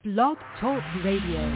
Blog Talk Radio.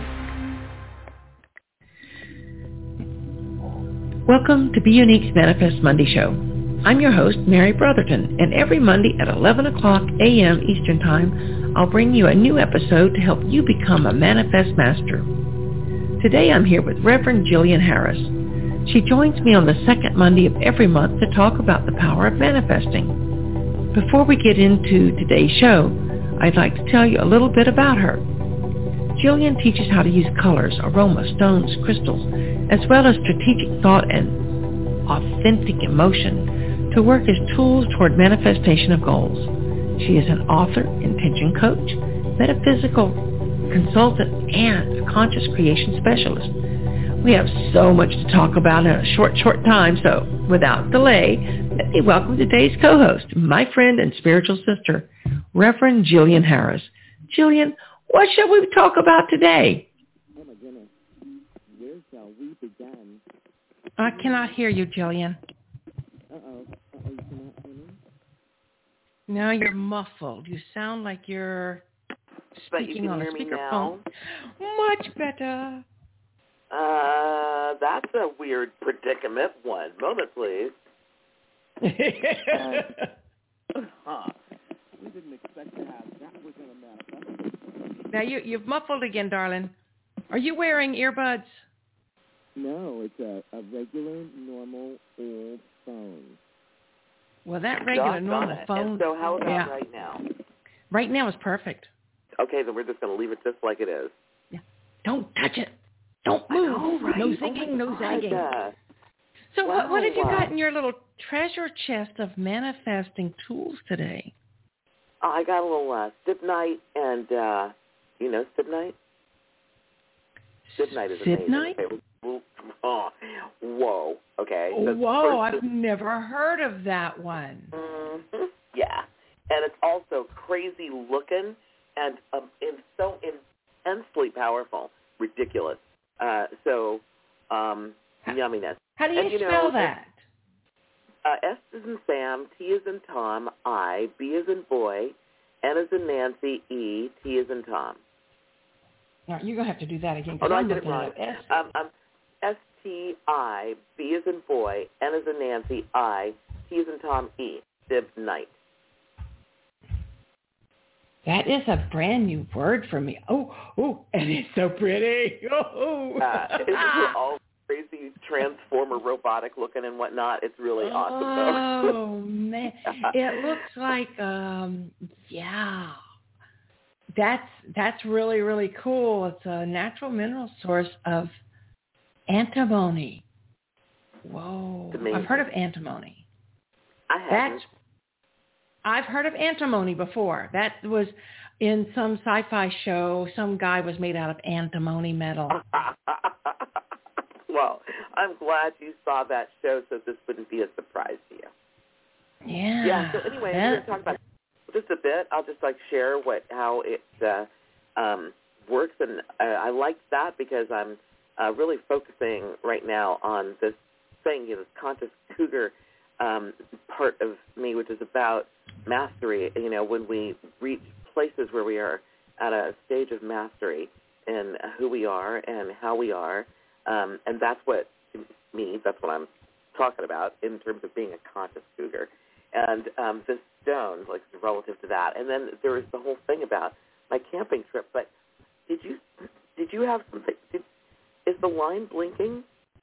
Welcome to Be Unique's Manifest Monday Show. I'm your host, Mary Brotherton, and every Monday at 11 o'clock a.m. Eastern Time, I'll bring you a new episode to help you become a Manifest Master. Today I'm here with Reverend Jillian Harris. She joins me on the second Monday of every month to talk about the power of manifesting. Before we get into today's show, I'd like to tell you a little bit about her. Jillian teaches how to use colors, aroma, stones, crystals, as well as strategic thought and authentic emotion to work as tools toward manifestation of goals. She is an author, intention coach, metaphysical consultant, and a conscious creation specialist. We have so much to talk about in a short time, so without delay, let me welcome today's co-host, my friend and spiritual sister, Reverend Jillian Harris. Jillian, what shall we talk about today? Oh, my goodness. Where shall we begin? I cannot hear you, Jillian. Uh-oh. You cannot hear me? No, you're muffled. You sound like you're speaking on a speakerphone. Much better. That's a weird predicament. One moment, please. We didn't expect to have that. We're going to manifest. Now, you've muffled again, darling. Are you wearing earbuds? No, it's a regular, normal, old phone. Well, that regular, normal phone. And so how about right now? Right now is perfect. Okay, then we're just going to leave it just like it is. Yeah. Don't touch it. Don't move. Know, right? No zigging, no zagging. So wow. what have you got in your little treasure chest of manifesting tools today? I got a little Stibnite and, you know Stibnite? Stibnite is amazing. Stibnite? Okay. Whoa. Okay. Whoa, I've never heard of that one. Mm-hmm. Yeah. And it's also crazy looking and so intensely powerful. Ridiculous. Yumminess. How do you spell that? S is in Sam, T is in Tom, I, B is in boy, N is in Nancy, E, T is in Tom. Now, you're going to have to do that again. Oh, no, I did it looking wrong. at S-T-I, B is in boy, N is in Nancy, I, T is in Tom, E, Stibnite. That is a brand new word for me. Oh, and it's so pretty. Oh. It's all crazy transformer robotic looking and whatnot. It's really awesome. Oh, man. It looks like, That's really, really cool. It's a natural mineral source of antimony. Whoa. I've heard of antimony. I haven't. I've heard of antimony before. That was in some sci-fi show. Some guy was made out of antimony metal. Well, I'm glad you saw that show so this wouldn't be a surprise to you. Yeah. Yeah, so anyway, we're going to talk about just a bit. I'll just share how it works, and I like that because I'm really focusing right now on this thing, this conscious cougar part of me, which is about mastery. When we reach places where we are at a stage of mastery in who we are and how we are, and that's what I'm talking about in terms of being a conscious cougar. And this stone, relative to that. And then there was the whole thing about my camping trip. But did you have something? Is the line blinking?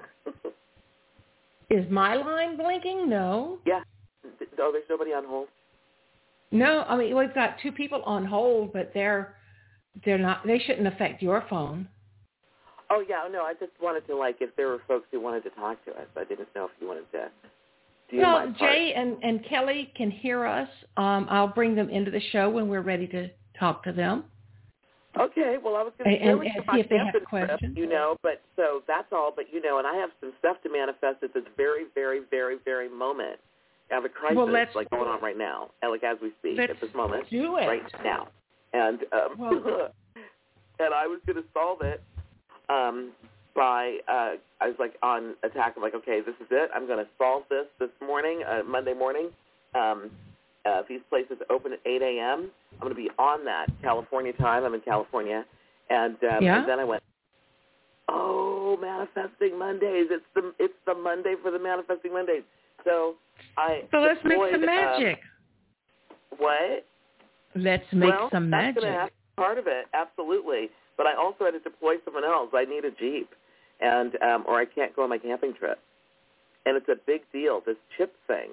Is my line blinking? No. Yeah. Oh, there's nobody on hold? No. I mean, we've got two people on hold, but they're not. They shouldn't affect your phone. Oh, yeah. No, I just wanted to, if there were folks who wanted to talk to us. I didn't know if you wanted to do my part. Jay and Kelly can hear us. I'll bring them into the show when we're ready to talk to them. Okay, well, I was going to share with you see if they have questions. Trip, but so that's all. But, and I have some stuff to manifest at this very, very, very, very moment. I have a crisis going on right now, as we speak at this moment. Do it. Right now. And, and I was going to solve it by, I was on attack. I'm okay, this is it. I'm going to solve this morning, Monday morning. These places open at 8 a.m. I'm going to be on that California time. I'm in California. And then I went, oh, Manifesting Mondays. It's the Monday for the Manifesting Mondays. So let's make some magic. What? Let's make some magic. That's going to have part of it, absolutely. But I also had to deploy someone else. I need a Jeep, and or I can't go on my camping trip. And it's a big deal, this chip thing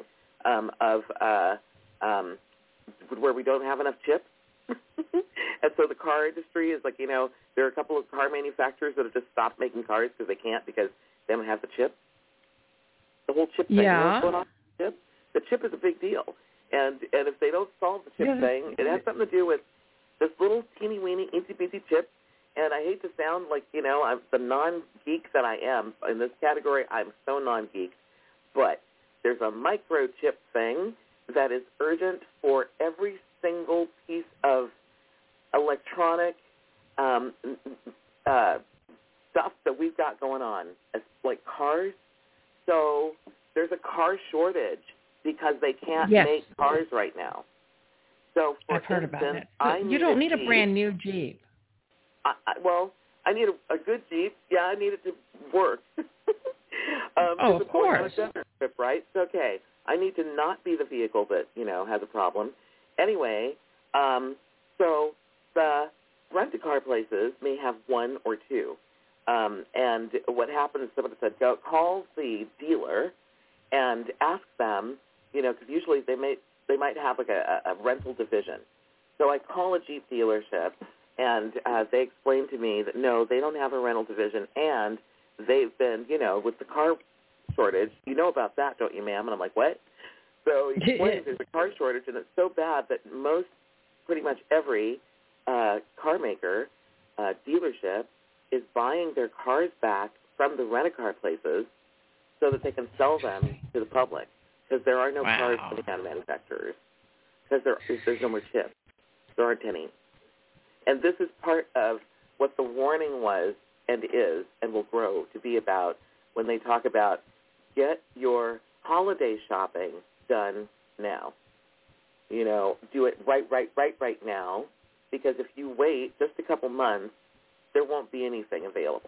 where we don't have enough chips. And so the car industry is like, there are a couple of car manufacturers that have just stopped making cars because they can't because they don't have the chip. The whole chip thing, what's going on with the chip? The chip is a big deal. And if they don't solve the chip thing, it has something to do with this little teeny-weeny, itsy-bitsy chip. And I hate to sound like, I'm the non-geek that I am. In this category, I'm so non-geek. But there's a microchip thing that is urgent for every single piece of electronic stuff that we've got going on, like cars. So there's a car shortage because they can't make cars right now. So for I've heard about instance, it. You don't need a brand new Jeep. I need a good Jeep. Yeah, I need it to work. Of course. Trip, right? So, okay. I need to not be the vehicle that, has a problem. Anyway, so the rent-a-car places may have one or two. And what happens, somebody said, call the dealer and ask them, because usually they might have like a rental division. So I call a Jeep dealership, and they explain to me that, no, they don't have a rental division, and they've been, with the car shortage, you know about that, don't you, ma'am? And I'm like, what? So he explains there's a car shortage, and it's so bad that pretty much every car maker dealership is buying their cars back from the rent-a-car places so that they can sell them to the public because there are no cars coming out of manufacturers because there's no more chips. There aren't any. And this is part of what the warning was and is and will grow to be about when they talk about get your holiday shopping done now. Do it right now, because if you wait just a couple months, there won't be anything available.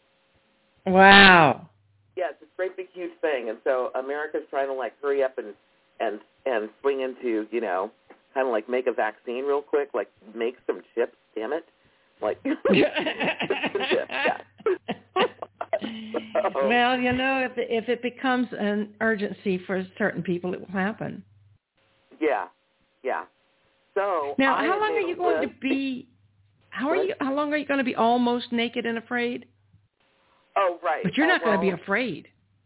Wow. Yeah, it's this great big huge thing, and so America's trying to hurry up and swing into kind of make a vaccine real quick, make some chips. Damn it! Some chips. Yeah. Well, if it becomes an urgency for certain people, it will happen. Yeah. So now, how long are you going to be? How long are you going to be almost naked and afraid? Oh, right. But you're not going to be afraid.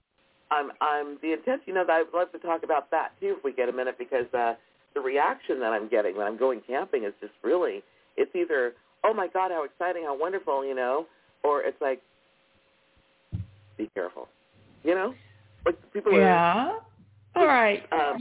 I'm the intent. I'd love to talk about that too if we get a minute, because the reaction that I'm getting when I'm going camping is just really, it's either, oh my God, how exciting, how wonderful, or it's like, be careful, people are. Yeah. All right.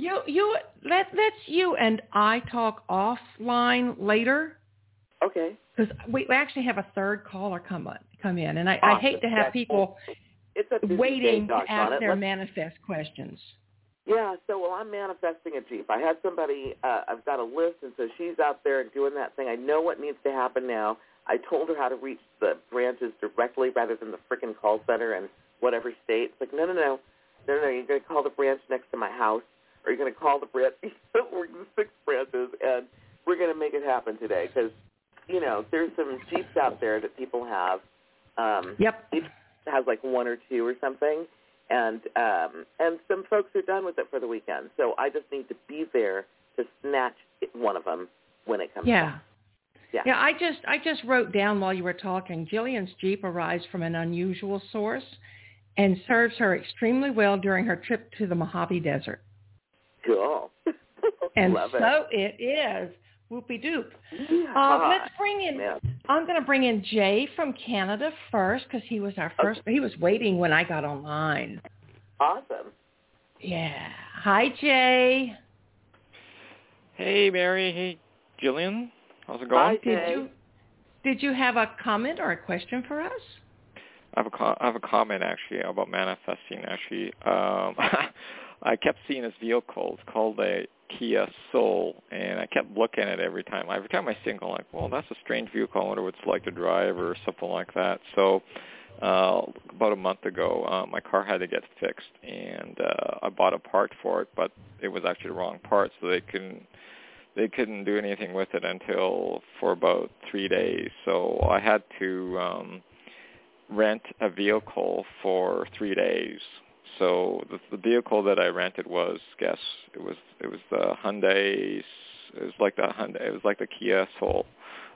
Let's you and I talk offline later. Okay. Because we actually have a third caller come in, and I hate to have people waiting to ask their manifest questions. Yeah, so I'm manifesting a Jeep. I had somebody, I've got a list, and so she's out there doing that thing. I know what needs to happen now. I told her how to reach the branches directly rather than the frickin' call center in whatever state. It's like, no, you're going to call the branch next to my house, or you're going to call the branch, we're the 6 branches, and we're going to make it happen today, because, there's some Jeeps out there that people have. Yep. Each has 1 or 2 or something. And some folks are done with it for the weekend. So I just need to be there to snatch one of them when it comes back. Yeah, I just wrote down while you were talking, Jillian's Jeep arrives from an unusual source and serves her extremely well during her trip to the Mojave Desert. Cool. And Love so it is. Whoopie-doop. Yeah. Let's bring in, I'm going to bring in Jay from Canada first, because he was our first, he was waiting when I got online. Awesome. Yeah. Hi, Jay. Hey, Mary. Hey, Jillian. How's it going? Hi, Jay. Did you have a comment or a question for us? I have a comment, actually, about manifesting, actually. I kept seeing this vehicle. It's called a Kia Soul, and I kept looking at it every time. Every time I see it, I'm like, well, that's a strange vehicle. I wonder what it's like to drive or something like that. So about a month ago, my car had to get fixed, and I bought a part for it, but it was actually the wrong part, so they couldn't do anything with it for about 3 days. So I had to rent a vehicle for 3 days. So the vehicle that I rented was, it was the Hyundai. It was like the Kia Soul.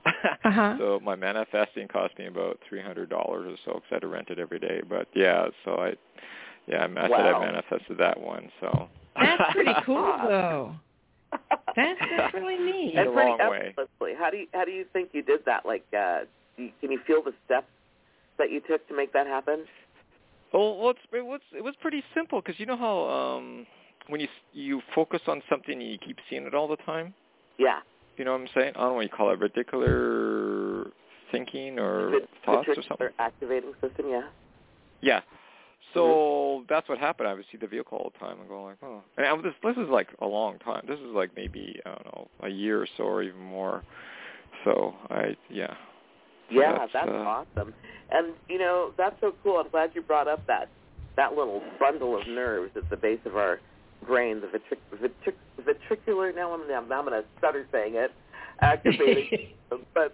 So my manifesting cost me about $300 or so because I had to rent it every day. But I said I manifested that one. So that's pretty cool, though. That's really neat. And pretty effortlessly. How do you think you did that? Like, can you feel the steps that you took to make that happen? Well, it was pretty simple because you know how when you focus on something and you keep seeing it all the time. Yeah. You know what I'm saying? I don't know what you call it, reticular thinking or thoughts or something. Activating system, yeah. Yeah. So that's what happened. I would see the vehicle all the time and go like, oh. And this is like a long time. This is like maybe, I don't know, a year or so or even more. So Yeah, that's awesome. And, that's so cool. I'm glad you brought up that little bundle of nerves at the base of our brain, the ventricular, now I'm going to stutter saying it, activating. But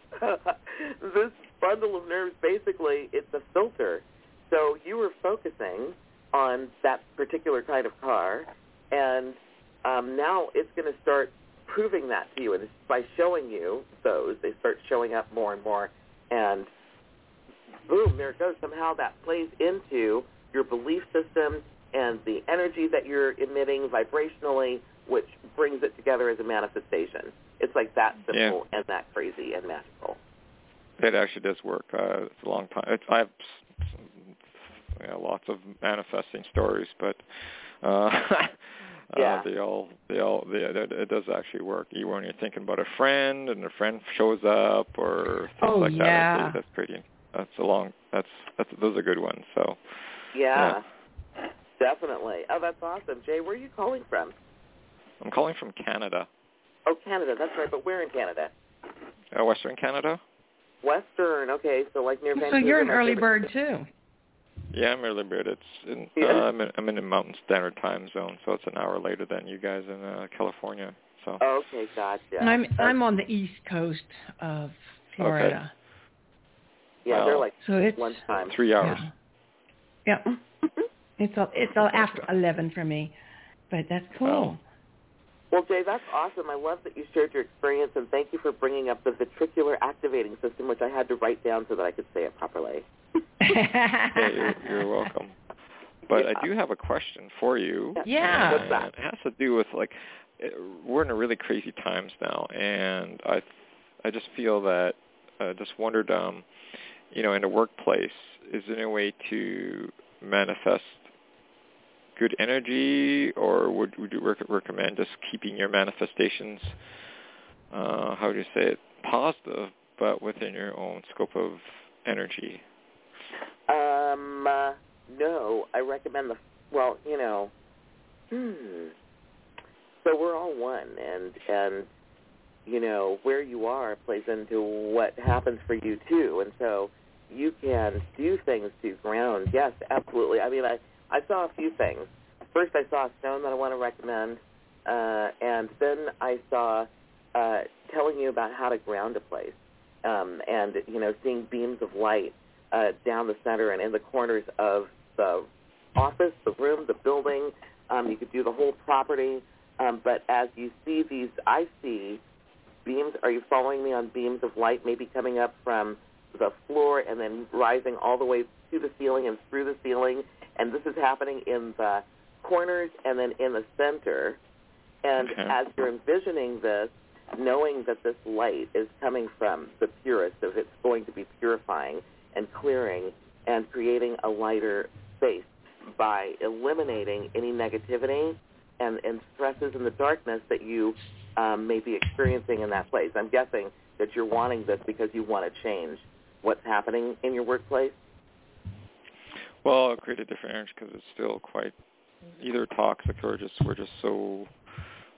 this bundle of nerves, basically, it's a filter. So you were focusing on that particular kind of car, and now it's going to start proving that to you. And by showing you those, they start showing up more and more, and boom, there it goes. Somehow that plays into your belief system and the energy that you're emitting vibrationally, which brings it together as a manifestation. It's like that simple and that crazy and magical. It actually does work. It's a long time. I have lots of manifesting stories, but it does actually work. Even when you're thinking about a friend and a friend shows up or things that. That's pretty. Those are good ones. So. Yeah. Definitely. Oh, that's awesome. Jay, where are you calling from? I'm calling from Canada. Oh, Canada. That's right. But where in Canada? Western Canada. Western. Okay. So like near Vancouver. So you're an early bird too. Yeah, I'm early bird. I'm in the Mountain Standard Time Zone, so it's an hour later than you guys in California. So. Okay, gotcha. And I'm on the east coast of Florida. Okay. Yeah, they're like it's lunchtime. 3 hours. Yeah. It's all after 11 for me, but that's cool. Wow. Well, Jay, that's awesome. I love that you shared your experience, and thank you for bringing up the ventricular activating system, which I had to write down so that I could say it properly. You're welcome. But I do have a question for you. Yeah. What's that? It has to do with, we're in a really crazy times now, and I just feel that, just wondered, in the workplace, is there any way to manifest good energy, or would you recommend just keeping your manifestations, how do you say it, positive, but within your own scope of energy? No, I recommend so we're all one, and where you are plays into what happens for you too, and so you can do things to ground. Yes, absolutely. I mean, I saw a few things. First, I saw a stone that I want to recommend, and then I saw telling you about how to ground a place, and seeing beams of light down the center and in the corners of the office, the room, the building. You could do the whole property, but as you see these, I see beams. Are you following me on beams of light maybe coming up from the floor and then rising all the way to the ceiling and through the ceiling? And this is happening in the corners and then in the center. And as you're envisioning this, knowing that this light is coming from the purest, so it's going to be purifying and clearing and creating a lighter space by eliminating any negativity and stresses in the darkness that you may be experiencing in that place. I'm guessing that you're wanting this because you want to change what's happening in your workplace. Well, create a different energy because it's still quite either toxic or we're just so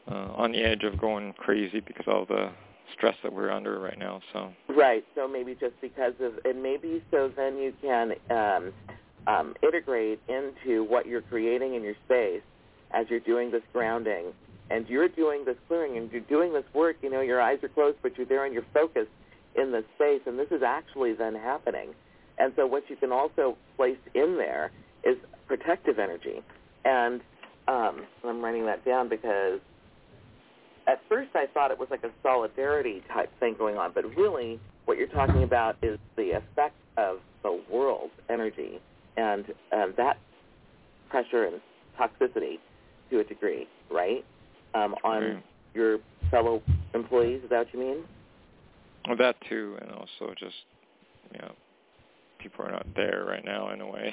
on the edge of going crazy because of all the stress that we're under right now. So right. So maybe just because of, and maybe so then you can integrate into what you're creating in your space as you're doing this grounding, and you're doing this clearing, and you're doing this work. You know, your eyes are closed, but you're there and you're focused in this space, and this is actually then happening. And so what you can also place in there is protective energy. And I'm writing that down because at first I thought it was like a solidarity type thing going on, but really what you're talking about is the effect of the world's energy and that pressure and toxicity to a degree, right, on your fellow employees. Is that what you mean? Well, that too, and also just, you know, people are not there right now in a way.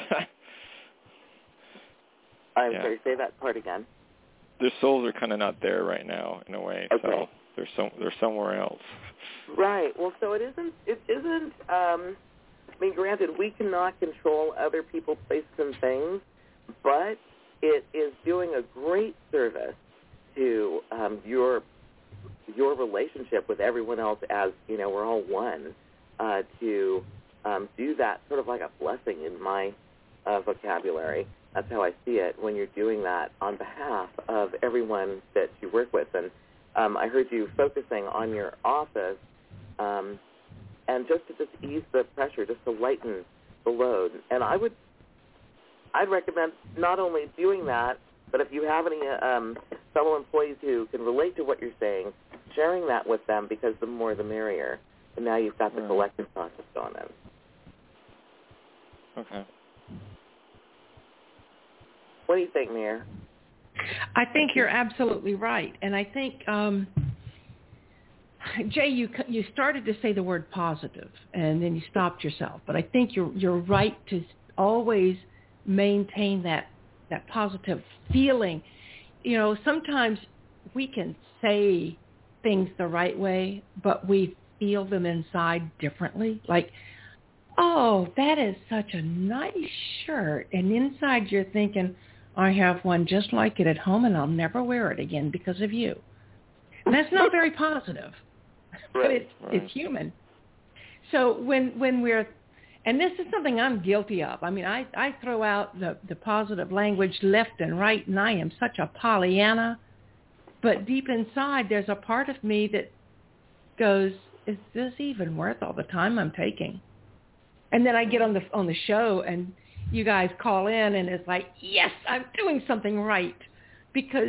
I'm sorry, say that part again. Their souls are kind of not there right now in a way, okay. So they're somewhere else. Right. Well, so it isn't. I mean, granted, we cannot control other people, places, and things, but it is doing a great service to your relationship with everyone else, as you know, we're all one, to do that sort of like a blessing in my vocabulary. That's how I see it when you're doing that on behalf of everyone that you work with. And I heard you focusing on your office, and just to ease the pressure, just to lighten the load. And I'd recommend not only doing that, but if you have any fellow employees who can relate to what you're saying, sharing that with them, because the more the merrier. And now you've got the collective process going in. Okay. What do you think, Mir? I think you're absolutely right. And I think, Jay, you started to say the word positive, and then you stopped yourself. But I think you're right to always maintain that positive feeling. You know, sometimes we can say things the right way, but we feel them inside differently. Like, oh, that is such a nice shirt. And inside you're thinking, I have one just like it at home, and I'll never wear it again because of you. And that's not very positive, but it's human. So when we're, and this is something I'm guilty of. I mean, I throw out the positive language left and right, and I am such a Pollyanna. But deep inside, there's a part of me that goes, is this even worth all the time I'm taking? And then I get on the show, and you guys call in, and it's like, yes, I'm doing something right, because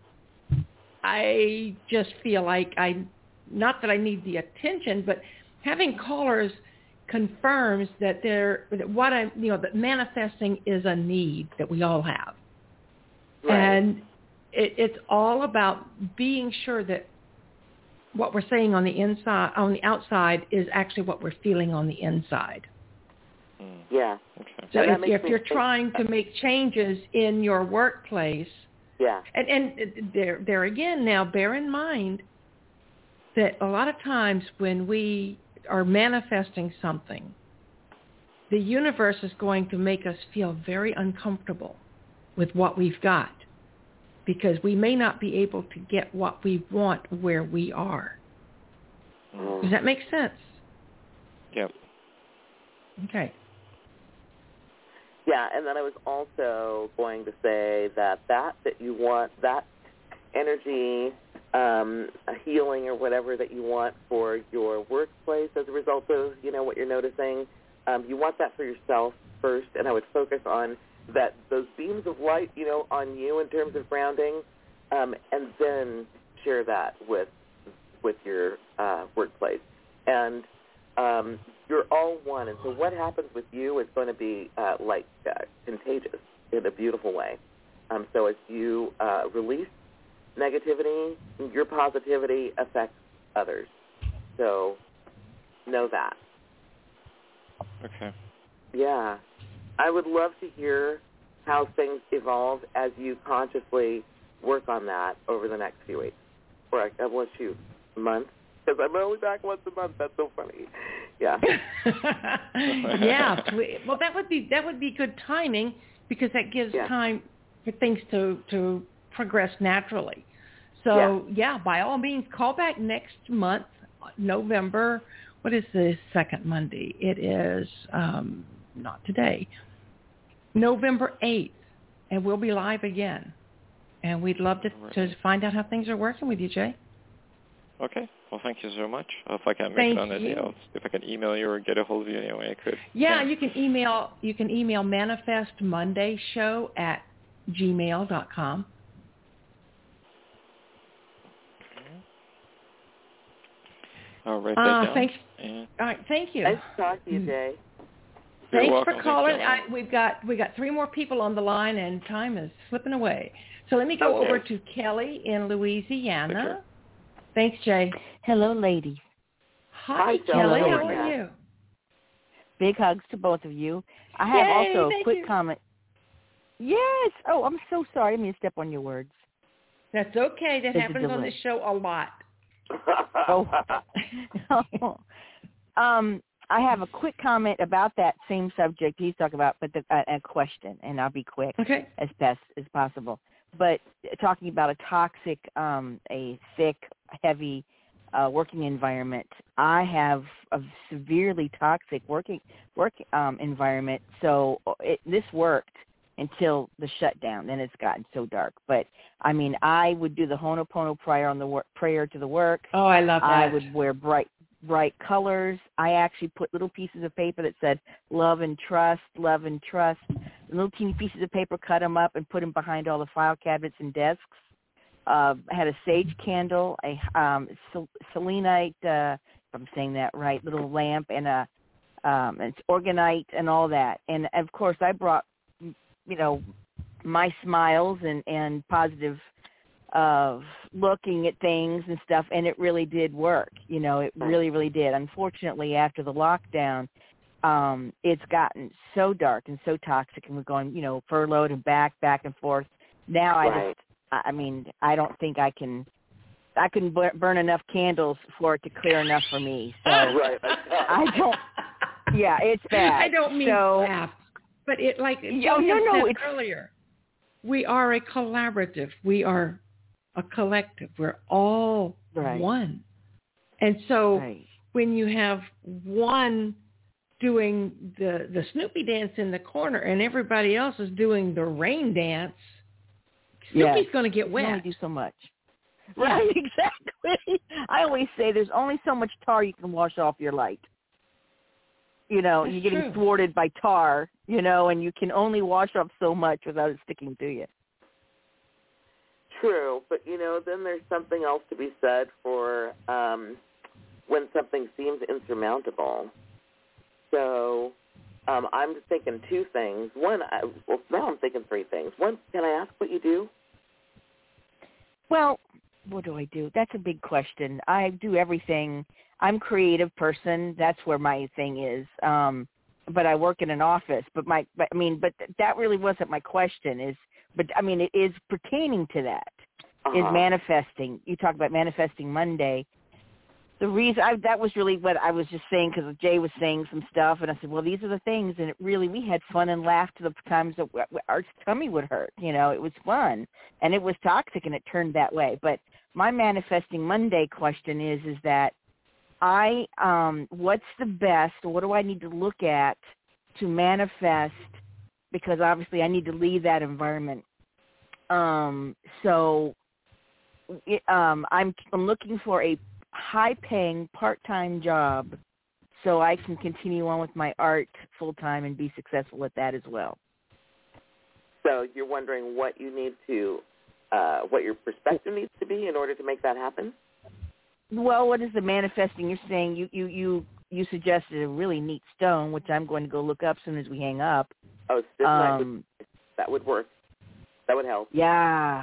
I just feel like not that I need the attention, but having callers confirms that that manifesting is a need that we all have. Right. And it's all about being sure that what we're saying on the outside is actually what we're feeling on the inside. Yeah. Okay. So if you're trying to make changes in your workplace, and there again, now bear in mind that a lot of times when we are manifesting something, the universe is going to make us feel very uncomfortable with what we've got, because we may not be able to get what we want where we are. Does that make sense? Yep. Okay. Yeah, and then I was also going to say that you want, that energy, a healing or whatever that you want for your workplace as a result of, you know, what you're noticing, you want that for yourself first, and I would focus on those beams of light, you know, on you in terms of grounding, and then share that with your workplace. And you're all one, and so what happens with you is going to be contagious in a beautiful way. So as you release negativity, your positivity affects others. So know that. Okay. Yeah. I would love to hear how things evolve as you consciously work on that over the next few weeks. Or months. Because I'm only back once a month. That's so funny. Yeah. Yeah. Well, that would be good timing, because that gives time for things to progress naturally. So, yeah, by all means, call back next month, November. What is the second Monday? It is not today, November 8th, and we'll be live again. And we'd love to find out how things are working with you, Jay. Okay. Well, thank you so much. If I can't make it on the day, if I can email you or get a hold of you anyway, I could. Yeah, you can email manifestmondayshow@gmail.com. I'll write that down. Thanks. All right, thank you. Nice to talk to you, Jay. Thanks for calling. We got 3 more people on the line, and time is slipping away. So let me go over to Kelly in Louisiana. Thanks, Jay. Hello, ladies. Hi, Kelly. How are you? Big hugs to both of you. I have also a quick comment. Yes. Oh, I'm so sorry. I didn't mean to step on your words. That's okay. That happens on this show a lot. I have a quick comment about that same subject he's talking about, but a question, and I'll be quick as best as possible. But talking about a toxic, a thick, heavy working environment, I have a severely toxic work environment. So this worked until the shutdown. Then it's gotten so dark. But I mean, I would do the Ho'oponopono prayer to the work. Oh, I love that. I would wear bright colors. I actually put little pieces of paper that said love and trust, and little teeny pieces of paper, cut them up and put them behind all the file cabinets and desks. I had a sage candle, a selenite, if I'm saying that right, little lamp, and it's organite and all that. And of course I brought, my smiles and positive looking at things and stuff, and it really did work. It really, really did. Unfortunately, after the lockdown, it's gotten so dark and so toxic, and we're going, furloughed and back and forth. Now I don't think I can burn enough candles for it to clear enough for me. So I don't. Yeah, it's bad. I don't mean to laugh, but it said earlier, we are a collaborative. We are a collective. We're all one. And so when you have one doing the Snoopy dance in the corner and everybody else is doing the rain dance, Snoopy's going to get wet. You only do so much. Right, exactly. I always say there's only so much tar you can wash off your light. You're getting thwarted by tar, and you can only wash off so much without it sticking to you. True, but then there's something else to be said for when something seems insurmountable. So I'm thinking 2 things. One, now I'm thinking 3 things. One, can I ask what you do? Well, what do I do? That's a big question. I do everything. I'm a creative person. That's where my thing is. But I work in an office. But that really wasn't my question. But it is pertaining to that. Is manifesting. You talk about Manifesting Monday. The reason that was really what I was just saying, because Jay was saying some stuff, and I said, well, these are the things, and we had fun and laughed to the times that our tummy would hurt. It was fun, and it was toxic, and it turned that way. But my Manifesting Monday question is that what's the best? What do I need to look at to manifest? Because obviously I need to leave that environment. I'm looking for a high-paying part-time job so I can continue on with my art full-time and be successful at that as well. So you're wondering what you need to, what your perspective needs to be in order to make that happen? Well, what is the manifesting? You're saying you suggested a really neat stone, which I'm going to go look up as soon as we hang up. Oh, that would work. That would help. Yeah.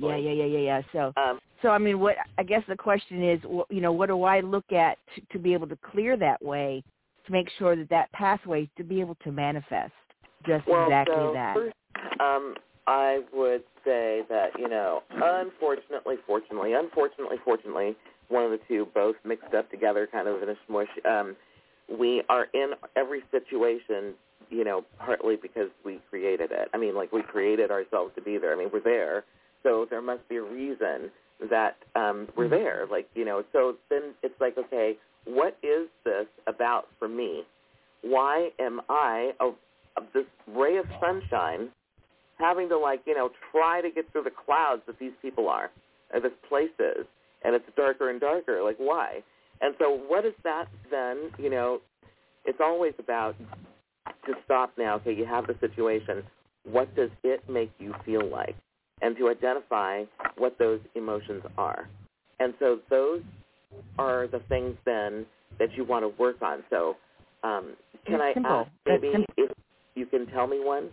So what I guess the question is, what do I look at to be able to clear that way, to make sure that pathway to be able to manifest exactly that? First, I would say that unfortunately, fortunately, one of the two, both mixed up together, kind of in a smush. We are in every situation, partly because we created it. We created ourselves to be there. We're there, so there must be a reason that were there. Like, so then it's like, okay, what is this about for me? Why am I this ray of sunshine having to, try to get through the clouds that these people are, or this place is, and it's darker and darker? Like, why? And so what is that then? It's always about to stop now. Okay, you have the situation. What does it make you feel like? And to identify what those emotions are. And so those are the things then that you want to work on. So can I ask maybe if you can tell me one?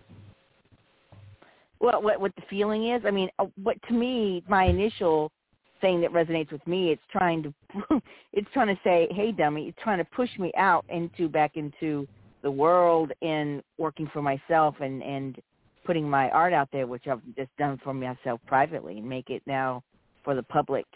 Well, what the feeling is? I mean, what to me, my initial thing that resonates with me, it's trying to say, hey, dummy, it's trying to push me out back into the world and working for myself and putting my art out there, which I've just done for myself privately, and make it now for the public.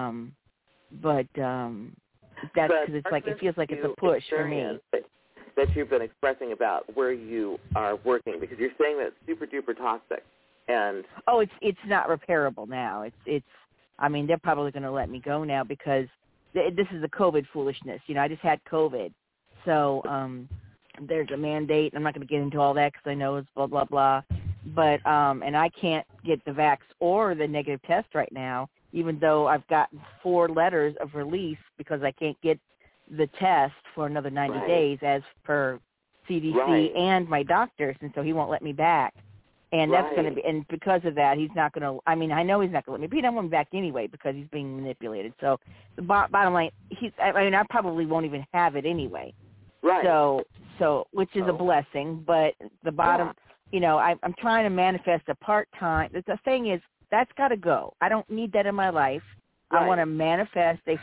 But that's because it's like, it feels like it's a push for me. That you've been expressing about where you are working, because you're saying that it's super duper toxic. And it's not repairable now. It's I mean, they're probably going to let me go now because this is the COVID foolishness. I just had COVID. So there's a mandate. I'm not going to get into all that because I know it's blah, blah, blah. But and I can't get the vax or the negative test right now, even though I've gotten 4 letters of release because I can't get the test for another 90 days as per CDC and my doctors, and so he won't let me back. And that's going to be, and because of that, he's not going to, I mean, I know he's not going to let me, but he doesn't want me back anyway because he's being manipulated. So the bottom line, I probably won't even have it anyway. Right. So which is a blessing, but the bottom, I'm trying to manifest a part-time. The thing is, that's got to go. I don't need that in my life. Right. I want to manifest a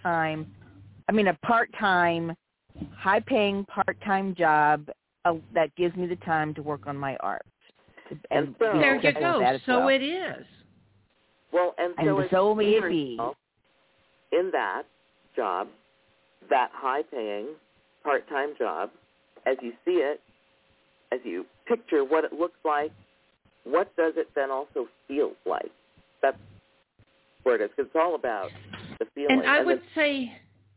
a part-time, high-paying part-time job that gives me the time to work on my art. And so, there you go. So it is. Well, and so may it be. In that job, that high-paying part-time job, as you see it, as you picture what it looks like, what does it then also feel like? That's where it is, because it's all about the feeling. And I would say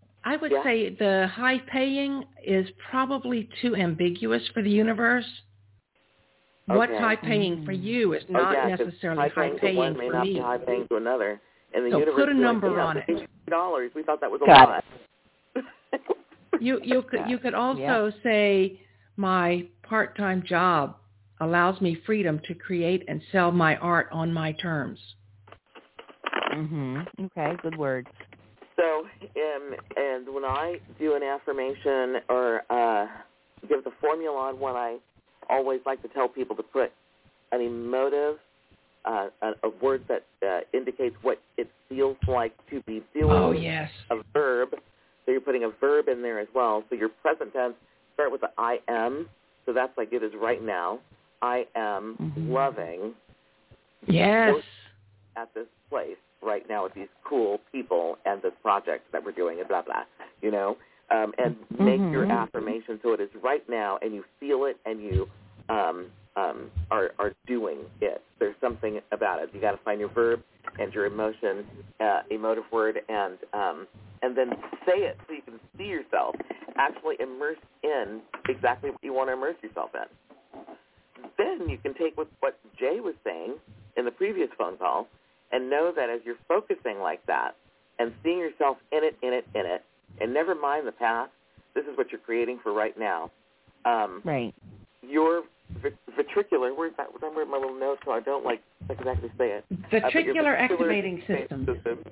the high-paying is probably too ambiguous for the universe. Okay. What's high-paying for you is not necessarily high-paying for me. One may not be high-paying to another. And the so universe put a number on it. $80, we thought that was a lot. You could also say my part-time job allows me freedom to create and sell my art on my terms. Okay, good word. So, and when I do an affirmation or give the formula on one, I always like to tell people to put an emotive, a word that indicates what it feels like to be feeling. Oh, yes. A verb. So you're putting a verb in there as well. So your present tense, start with the I am. So that's like it is right now. I am loving. Yes. At this place right now with these cool people and this project that we're doing and blah, blah, and make your affirmation so it is right now and you feel it and you are doing it. There's something about it. You got to find your verb and your emotion, emotive word, and then say it so you can see yourself actually immersed in exactly what you want to immerse yourself in. Then you can take what Jay was saying in the previous phone call and know that as you're focusing like that and seeing yourself in it, and never mind the past, this is what you're creating for right now. Right. Your ventricular, where's that? Remember my little note so I don't exactly say it. Ventricular activating system.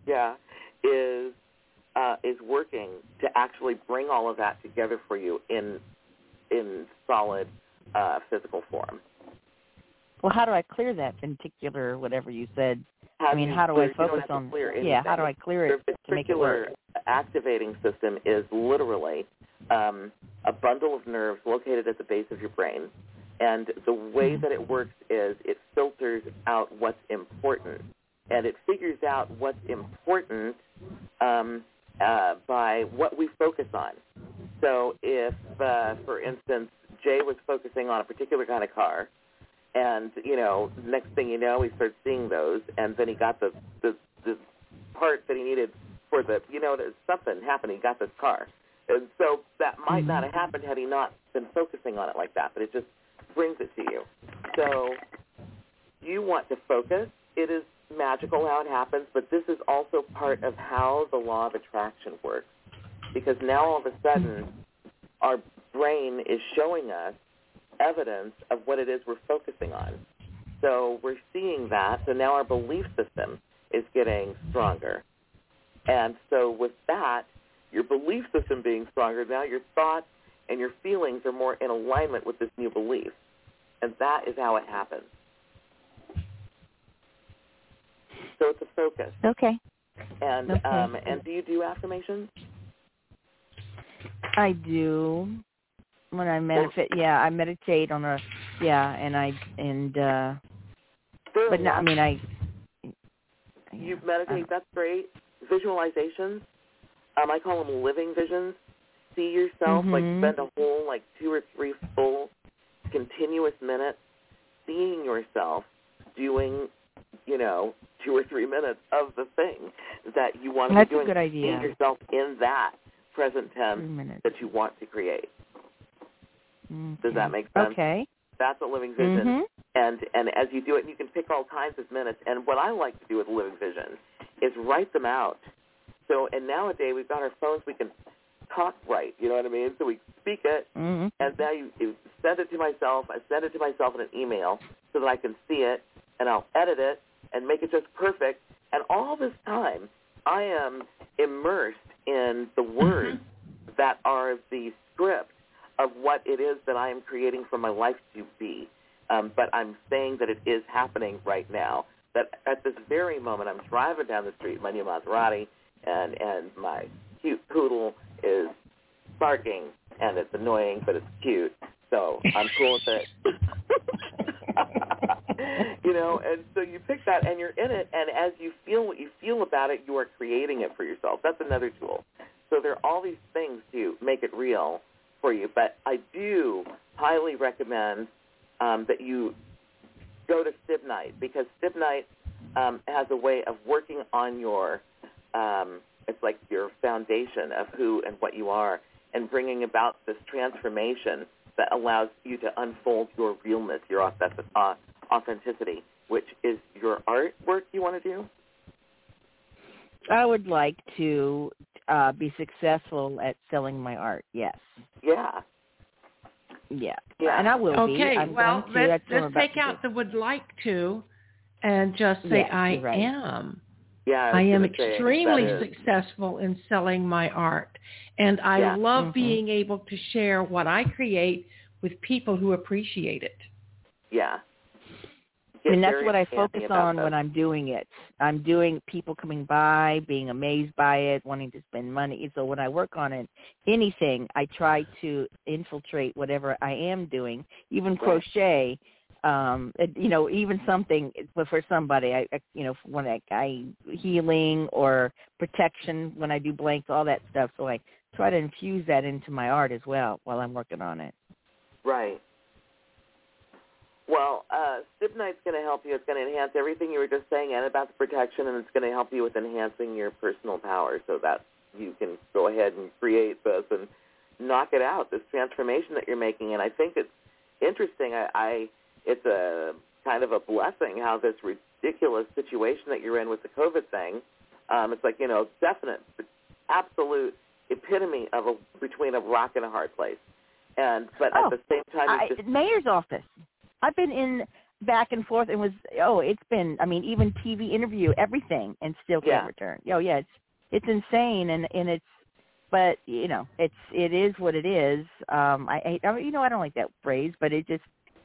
Is working to actually bring all of that together for you in solid physical form. Well, how do I clear that ventricular, whatever you said? How do I focus on? How do I clear it to make it work? The ventricular activating system is literally a bundle of nerves located at the base of your brain. And the way that it works is it filters out what's important. And it figures out what's important by what we focus on. So if, for instance, Jay was focusing on a particular kind of car, and, next thing you know, he started seeing those, and then he got the part that he needed for the, something happened. He got this car. And so that might not have happened had he not been focusing on it like that, but it just brings it to you. So you want to focus. It is magical how it happens, but this is also part of how the law of attraction works, because now all of a sudden our brain is showing us evidence of what it is we're focusing on. So we're seeing that, so now our belief system is getting stronger. And so with that, your belief system being stronger, now your thoughts and your feelings are more in alignment with this new belief. And that is how it happens. So it's a focus. Okay. And and do you do affirmations? I do. When I meditate, I meditate on but no, I mean, you meditate, that's great. Visualizations, I call them living visions. See yourself, spend a whole, 2 or 3 full continuous minutes seeing yourself doing, 2 or 3 minutes of the thing that you want to be doing. That's a good idea. Seeing yourself in that present tense that you want to create. Okay. Does that make sense? Okay. That's a living vision. And as you do it, you can pick all kinds of minutes. And what I like to do with a living vision is write them out. So, and nowadays we've got our phones, we can talk right, you know what I mean? So we speak it, and now you send it to myself. I send it to myself in an email so that I can see it, and I'll edit it and make it just perfect. And all this time, I am immersed in the words that are the script of what it is that I am creating for my life to be. But I'm saying that it is happening right now, that at this very moment I'm driving down the street, my new Maserati, and my cute poodle is barking, and it's annoying, but it's cute, so I'm cool with it. And so you pick that, and you're in it, and as you feel what you feel about it, you are creating it for yourself. That's another tool. So there are all these things to make it real for you, but I do highly recommend that you go to Stibnite, because Stibnite has a way of working on your, it's like your foundation of who and what you are, and bringing about this transformation that allows you to unfold your realness, your authenticity, which is your artwork you want to do? I would like to be successful at selling my art, yes. Yeah. Yeah, and I will be. Okay, I'm well, going to. let's take out the would like to and just say I am. Yeah, I am extremely successful in selling my art, and I love being able to share what I create with people who appreciate it. Yeah. And that's what I focus on when I'm doing it. I'm doing people coming by, being amazed by it, wanting to spend money. So when I work on it, anything, I try to infiltrate whatever I am doing, even crochet, even something for somebody, when I healing or protection, when I do blanks, all that stuff. So I try to infuse that into my art as well while I'm working on it. Right. Well, Stibnite's going to help you. It's going to enhance everything you were just saying and about the protection, and it's going to help you with enhancing your personal power so that you can go ahead and create this and knock it out, this transformation that you're making. And I think it's interesting. It's a kind of a blessing how this ridiculous situation that you're in with the COVID thing, it's like, definite, absolute epitome of between a rock and a hard place. But at the same time, it's just mayor's office. I've been in back and forth. It's been, even TV interview, everything, and still can't return. It's insane, and it's, but it is what it is. I don't like that phrase, but it's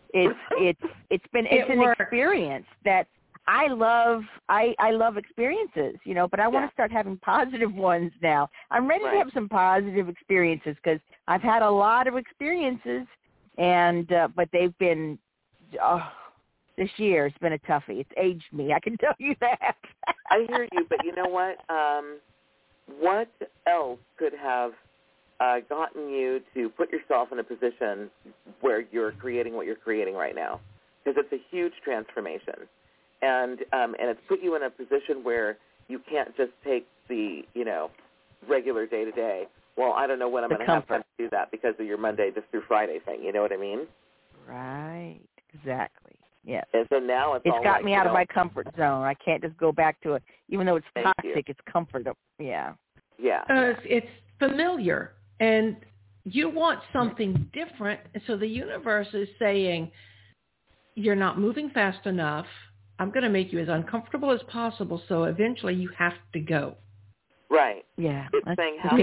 an experience that I love. I love experiences, but I want to start having positive ones now. I'm ready to have some positive experiences because I've had a lot of experiences, and but they've been. This year it's been a toughie. It's aged me. I can tell you that. I hear you, but you know what? What else could have gotten you to put yourself in a position where you're creating what you're creating right now? Because it's a huge transformation, and it's put you in a position where you can't just take the, regular day-to-day. Well, I don't know when I'm going to have time to do that because of your Monday just through Friday thing. You know what I mean? Right. Exactly. Yes. And so now it's got me out of my comfort zone. I can't just go back to it, even though it's toxic. It's comfort. Yeah. Yeah. It's familiar, and you want something different. And so the universe is saying, you're not moving fast enough. I'm going to make you as uncomfortable as possible, so eventually you have to go. Right. Yeah. It's saying how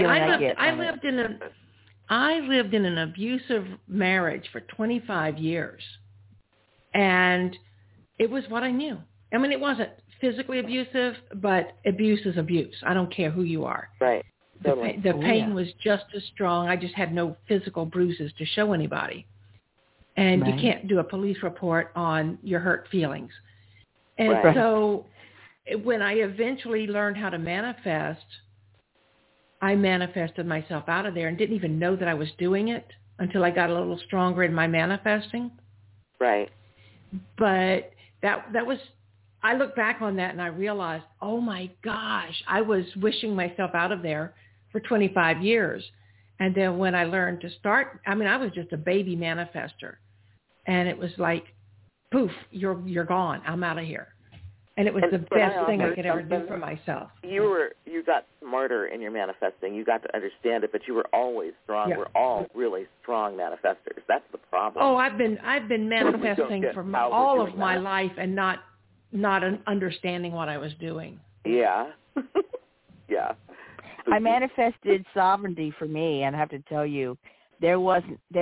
I lived in an abusive marriage for 25 years, and it was what I knew. I mean, it wasn't physically abusive, but abuse is abuse. I don't care who you are. Right. The pain was just as strong. I just had no physical bruises to show anybody. And you can't do a police report on your hurt feelings. And so when I eventually learned how to manifest, I manifested myself out of there and didn't even know that I was doing it until I got a little stronger in my manifesting. Right. But that was, I look back on that and I realized, oh my gosh, I was wishing myself out of there for 25 years. And then when I learned to start, I was just a baby manifester. And it was like, poof, you're gone. I'm out of here. And it was the best thing I could ever do for myself. You got smarter in your manifesting. You got to understand it, but you were always strong. Yeah. We're all really strong manifestors. That's the problem. Oh, I've been manifesting for all of my life and not understanding what I was doing. Yeah. Yeah. I manifested sovereignty for me, and I have to tell you, it was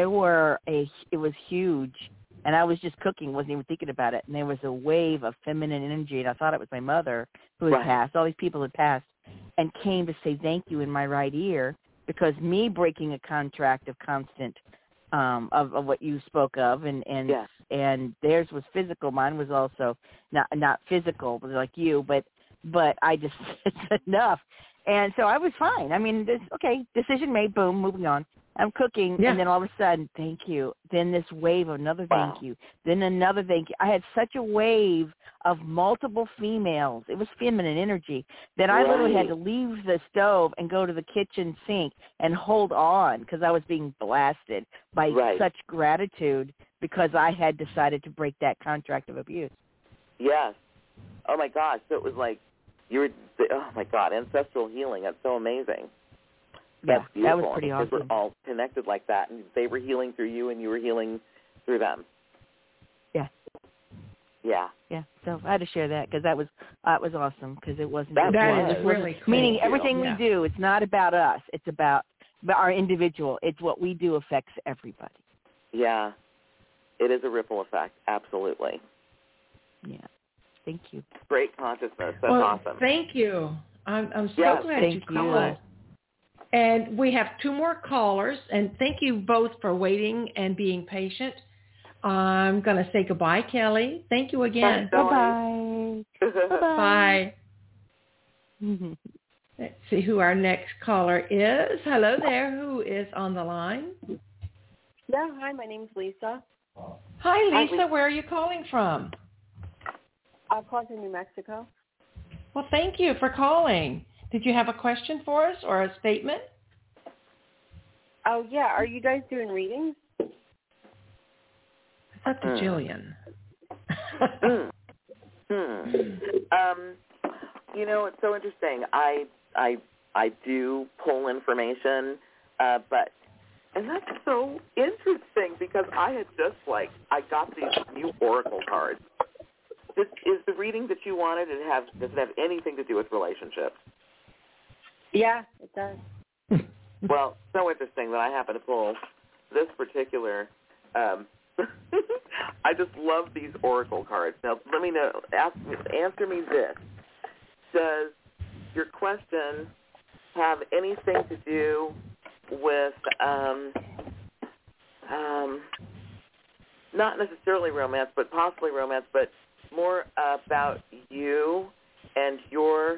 huge. And I was just cooking, wasn't even thinking about it. And there was a wave of feminine energy, and I thought it was my mother who had passed. All these people had passed and came to say thank you in my right ear because me breaking a contract of constant of what you spoke of, and theirs was physical. Mine was also not physical, but like you, but I just it's enough. And so I was fine. Decision made, boom, moving on. I'm cooking, and then all of a sudden, thank you. Then this wave of another thank you. Then another thank you. I had such a wave of multiple females. It was feminine energy that I literally had to leave the stove and go to the kitchen sink and hold on because I was being blasted by such gratitude because I had decided to break that contract of abuse. Yes. Oh, my gosh. So it was like oh, my God, ancestral healing. That's so amazing. That's beautiful. That was pretty awesome. Because we're all connected like that, and they were healing through you, and you were healing through them. Yeah. Yeah. Yeah. So I had to share that because that was awesome because it wasn't. That is really cool. Meaning everything we do, it's not about us. It's about our individual. It's what we do affects everybody. Yeah. It is a ripple effect. Absolutely. Yeah. Thank you. Great consciousness. That's awesome. Thank you. I'm so glad you called. And we have 2 more callers, and thank you both for waiting and being patient. I'm going to say goodbye, Kelly. Thank you again. Bye-bye. Bye. Let's see who our next caller is. Hello there. Who is on the line? Yeah, hi. My name's Lisa. Hi, Lisa. Where are you calling from? I'm calling from New Mexico. Well, thank you for calling. Did you have a question for us or a statement? Oh, yeah. Are you guys doing readings? That's to Jillian. It's so interesting. I do pull information, and that's so interesting because I got these new oracle cards. Is the reading that you wanted, does it have anything to do with relationships? Yeah, it does. Well, so interesting that I happen to pull this particular. I just love these oracle cards. Now, let me know. Answer me this: does your question have anything to do with not necessarily romance, but possibly romance, but more about you and your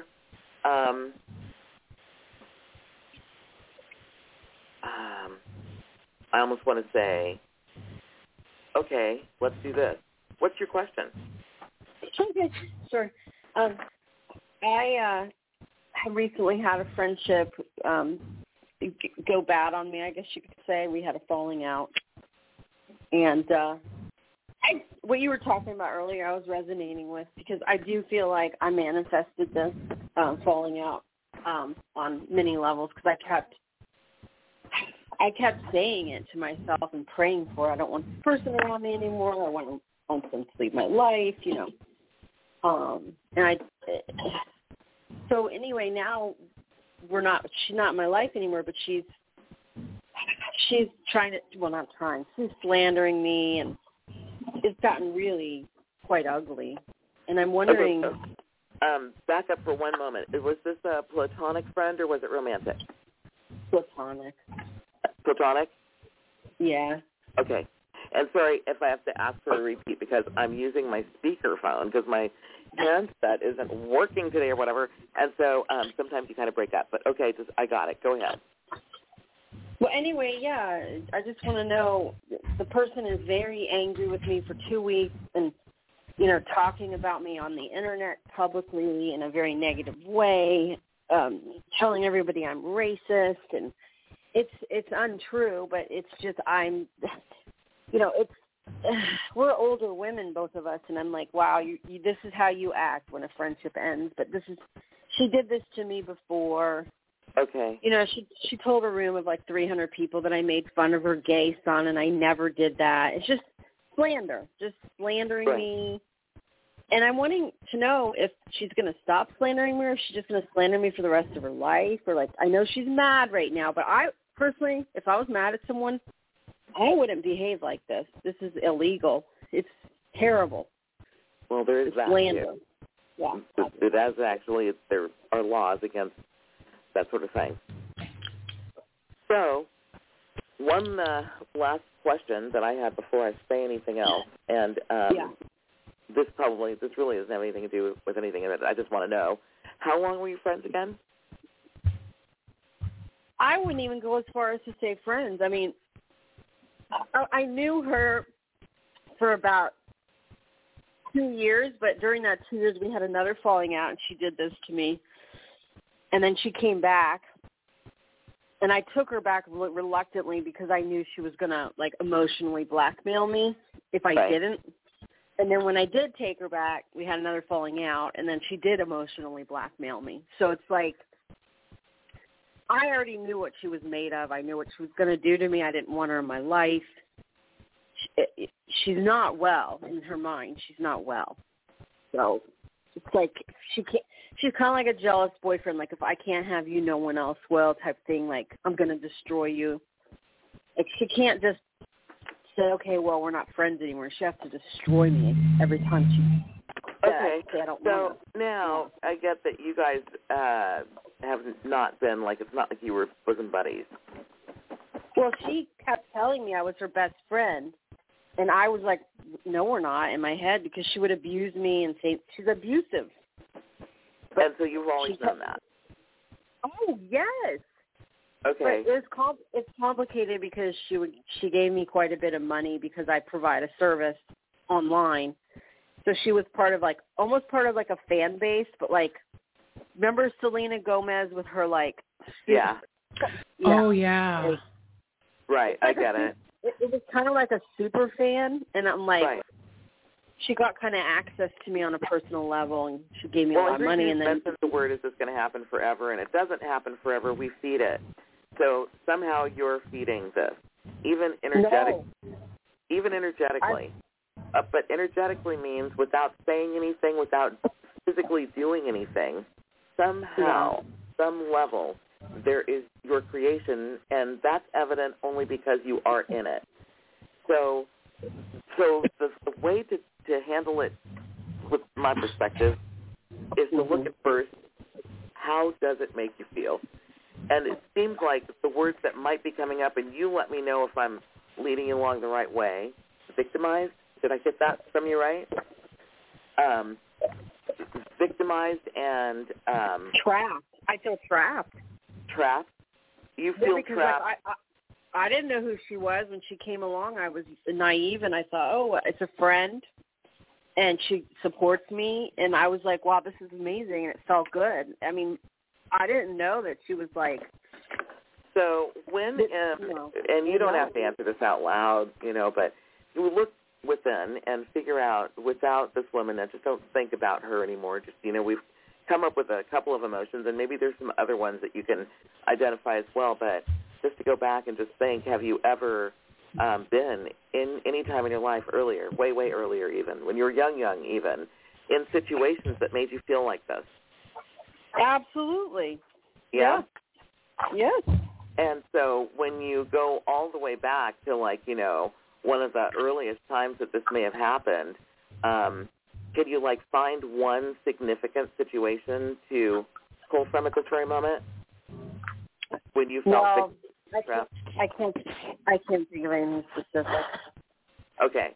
I almost want to say, okay, let's do this. What's your question? Okay, sure. I recently had a friendship go bad on me, I guess you could say. We had a falling out. And what you were talking about earlier, I was resonating with, because I do feel like I manifested this falling out on many levels, because I kept saying it to myself and praying for it. I don't want this person around me anymore. I want them to leave my life, you know. So anyway, now she's not in my life anymore, but she's trying to, well, not trying, she's slandering me, and it's gotten really quite ugly. And I'm wondering. Okay, so, back up for one moment. Was this a platonic friend or was it romantic? Platonic. Platonic? Yeah. Okay. And sorry if I have to ask for a repeat, because I'm using my speakerphone because my handset isn't working today or whatever, and so sometimes you kind of break up. But okay, I got it. Go ahead. Well, anyway, yeah, I just want to know, the person is very angry with me for 2 weeks and, you know, talking about me on the internet publicly in a very negative way, telling everybody I'm racist, and it's untrue, but it's just we're older women, both of us, and I'm like, wow, this is how you act when a friendship ends. But she did this to me before. Okay. You know, she told a room of like 300 people that I made fun of her gay son, and I never did that. It's just slander, just slandering me. And I'm wanting to know if she's going to stop slandering me, or if she's just going to slander me for the rest of her life. Or like, I know she's mad right now, but I personally, if I was mad at someone, I wouldn't behave like this. This is illegal. It's terrible. Well, there is that slander. too. Yeah. It has actually. There are laws against that sort of thing. So, one last question that I had before I say anything else, and this really doesn't have anything to do with anything in it. I just want to know, how long were you friends again? I wouldn't even go as far as to say friends. I mean, I knew her for about 2 years, but during that 2 years we had another falling out, and she did this to me. And then she came back, and I took her back reluctantly because I knew she was going to, like, emotionally blackmail me if I didn't. And then when I did take her back, we had another falling out, and then she did emotionally blackmail me. So it's like, I already knew what she was made of. I knew what she was going to do to me. I didn't want her in my life. She's not well in her mind. She's not well. So it's like she's kind of like a jealous boyfriend. Like, if I can't have you, no one else will type thing. Like, I'm going to destroy you. Like, she can't just say, okay, well, we're not friends anymore. She has to destroy me every time she Okay. I don't so now I get that you guys have not been, like, it's not like you were bosom buddies. Well, she kept telling me I was her best friend, and I was like, no, we're not, in my head, because she would abuse me and say she's abusive. But and so you've always known that. Oh, yes. Okay. But it's complicated because she gave me quite a bit of money because I provide a service online. So she was almost part of like a fan base, but like, remember Selena Gomez with her like? Yeah. Oh yeah. Right, I get it. It was kind of like a super fan, and I'm like, she got kind of access to me on a personal level, and she gave me a lot of money. And then the word is this going to happen forever, and it doesn't happen forever. We feed it. So somehow you're feeding this, even energetically. But energetically means without saying anything, without physically doing anything, somehow, some level, there is your creation, and that's evident only because you are in it. So the way to handle it, with my perspective, is to look at first, how does it make you feel? And it seems like the words that might be coming up, and you let me know if I'm leading you along the right way. Victimized? Did I get that from you right? Victimized and trapped. I feel trapped. Trapped? You feel trapped? Like, I didn't know who she was when she came along. I was naive, and I thought, oh, it's a friend. and she supports me. And I was like, wow, this is amazing, and it felt good. I mean, I didn't know that she was like. So when, and you don't have to answer this out loud, but you look within and figure out, without this woman, and just don't think about her anymore. Just, we've come up with a couple of emotions, and maybe there's some other ones that you can identify as well. But just to go back and just think, have you ever been in any time in your life earlier, way, way earlier even, when you were young even, in situations that made you feel like this? Absolutely. Yeah? Yes. And so when you go all the way back to, one of the earliest times that this may have happened, could you, find one significant situation to pull from at this very moment when you felt trapped? I can't think of anything specific. Okay.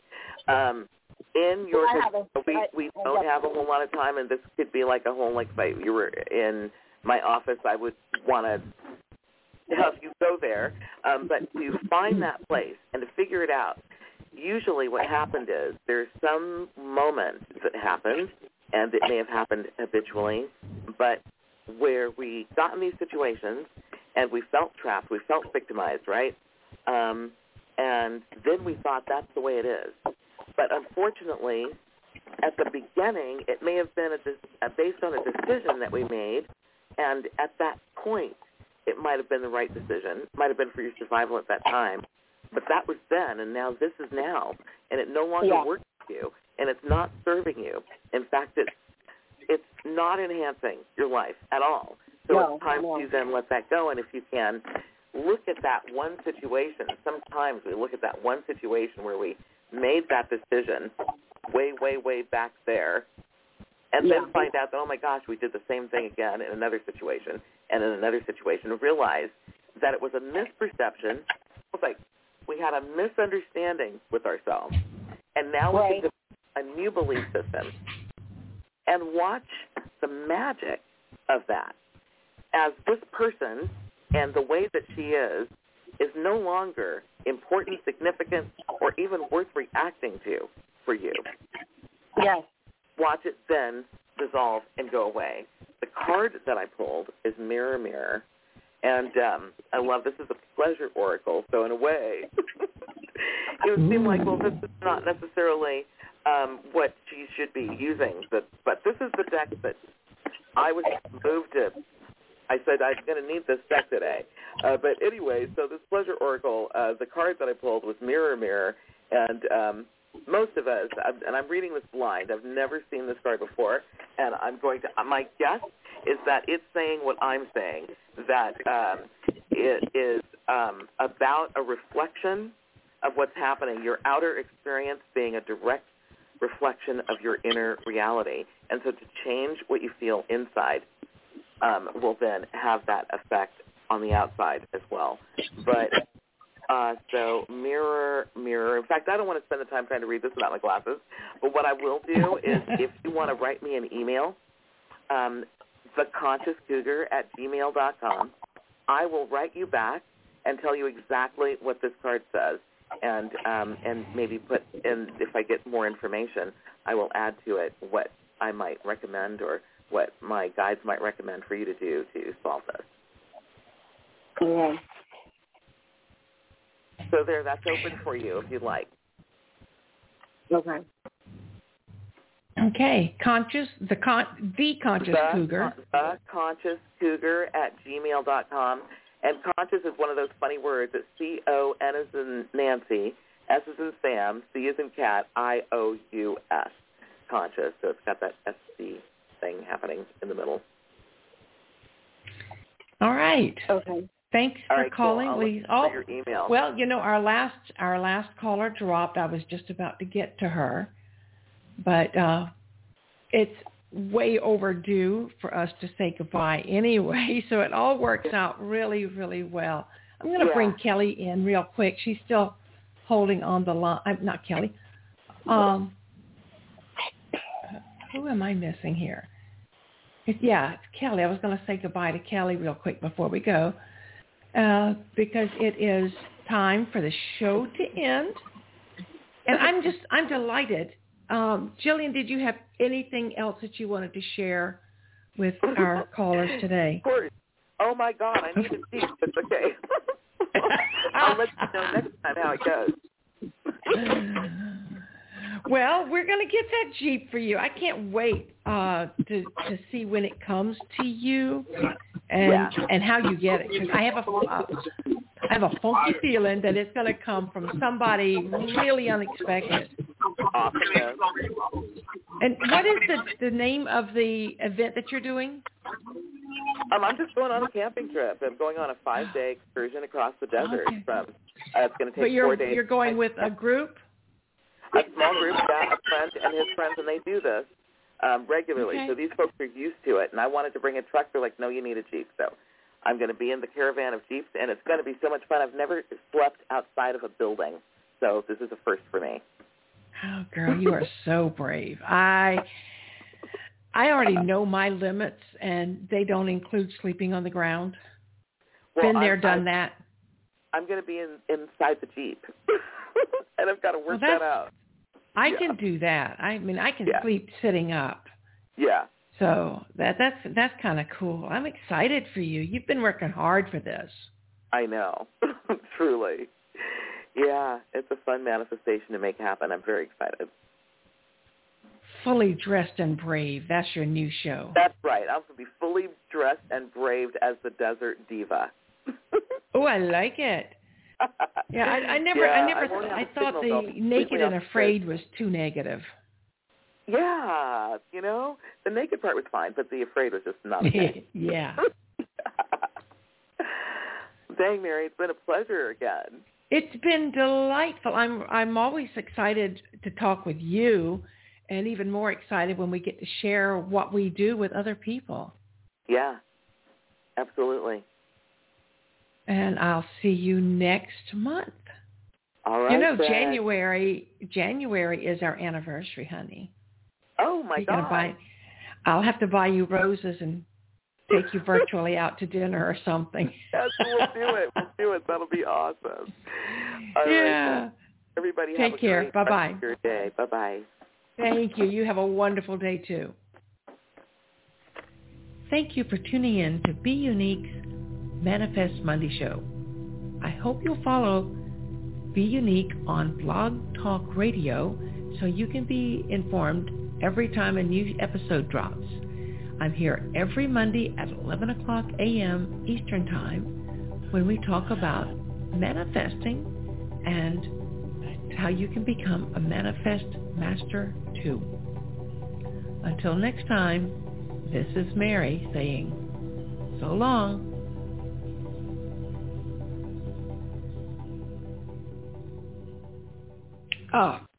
In your we don't have a whole lot of time, and this could be like a whole, if you were in my office, I would want to help you go there. But to find that place and to figure it out, usually what happened is there's some moment that happened, and it may have happened habitually, but where we got in these situations and we felt trapped, we felt victimized, right? And then we thought that's the way it is. But unfortunately, at the beginning, it may have been based on a decision that we made, and at that point, it might have been the right decision. It might have been for your survival at that time. But that was then, and now this is now, and it no longer works for you, and it's not serving you. In fact, it's not enhancing your life at all. So it's time to then let that go, and if you can, look at that one situation. Sometimes we look at that one situation where we made that decision way, way, way back there, and then find out that, oh, my gosh, we did the same thing again in another situation and in another situation, and realize that it was a misperception. It's like we had a misunderstanding with ourselves, and now we can develop a new belief system and watch the magic of that. As this person and the way that she is no longer important, significant, or even worth reacting to for you. Yes. Watch it then dissolve and go away. The card that I pulled is Mirror, Mirror, and I love this is a pleasure oracle, so in a way, it would seem like, well, this is not necessarily what she should be using, but this is the deck that I was moved to. I said I'm going to need this deck today. But anyway, so this pleasure oracle, the card that I pulled was Mirror, Mirror, and most of us, and I'm reading this blind, I've never seen this card before, and my guess is that it's saying what I'm saying, that it is about a reflection of what's happening, your outer experience being a direct reflection of your inner reality. And so to change what you feel inside will then have that effect on the outside as well. But so mirror, mirror. In fact, I don't want to spend the time trying to read this without my glasses. But what I will do is if you want to write me an email, theconsciouscougar@gmail.com, I will write you back and tell you exactly what this card says. And maybe put in, if I get more information, I will add to it what I might recommend or what my guides might recommend for you to do to solve this. Yeah. So there, that's open for you if you'd like. Okay. Okay. The Conscious Cougar. theconsciouscougar@gmail.com. And conscious is one of those funny words. It's C-O-N as in Nancy, S as in Sam, C as in cat, I-O-U-S. Conscious. So it's got that S-C thing happening in the middle. All right. Okay. Thanks for calling. Cool. I'll look for your email. Well, our last caller dropped. I was just about to get to her, but it's way overdue for us to say goodbye anyway. So it all works out really, really well. I'm going to bring Kelly in real quick. She's still holding on the line. Not Kelly. Who am I missing here? It's Kelly. I was going to say goodbye to Kelly real quick before we go, because it is time for the show to end. And I'm delighted Jillian, did you have anything else that you wanted to share with our callers today? Of course. Oh, my God, I need a Jeep. It's okay. I'll let you know next time how it goes. Well, we're going to get that Jeep for you. I can't wait to see when it comes to you and how you get it. Because I have a funky feeling that it's going to come from somebody really unexpected. Awesome. And what is the name of the event that you're doing? I'm just going on a camping trip. I'm going on a 5-day excursion across the desert. Okay. It's going to take 4 days. But you're going with a group? A small group, a friend and his friends, and they do this regularly. Okay. So these folks are used to it. And I wanted to bring a truck. They're like, no, you need a Jeep. So I'm going to be in the caravan of Jeeps, and it's going to be so much fun. I've never slept outside of a building. So this is a first for me. Oh, girl, you are so brave. I already know my limits, and they don't include sleeping on the ground. Well, Been there, done that. I'm going to be inside the Jeep, and I've got to work that out. I can do that. I mean, I can sleep sitting up. Yeah. So that's kind of cool. I'm excited for you. You've been working hard for this. I know, truly. Yeah, it's a fun manifestation to make happen. I'm very excited. Fully Dressed and Brave. That's your new show. That's right. I'm going to be fully dressed and braved as the Desert Diva. Oh, I like it. Yeah, I thought the Naked and Afraid was too negative. Yeah, the naked part was fine, but the afraid was just not okay. Yeah. Dang, Mary, it's been a pleasure again. It's been delightful. I'm always excited to talk with you, and even more excited when we get to share what we do with other people. Yeah, absolutely. And I'll see you next month. All right. January is our anniversary, honey. Oh my God! I'll have to buy you roses and take you virtually out to dinner or something. Yes, we'll do it. That'll be awesome. All yeah. Right, everybody, take have a care. Great Bye-bye. Your day. Bye-bye. Thank you. You have a wonderful day too. Thank you for tuning in to Be Unique's Manifest Monday Show. I hope you'll follow Be Unique on Blog Talk Radio so you can be informed every time a new episode drops. I'm here every Monday at 11 o'clock a.m. Eastern Time when we talk about manifesting and how you can become a manifest master too. Until next time, this is Mary saying so long. Oh.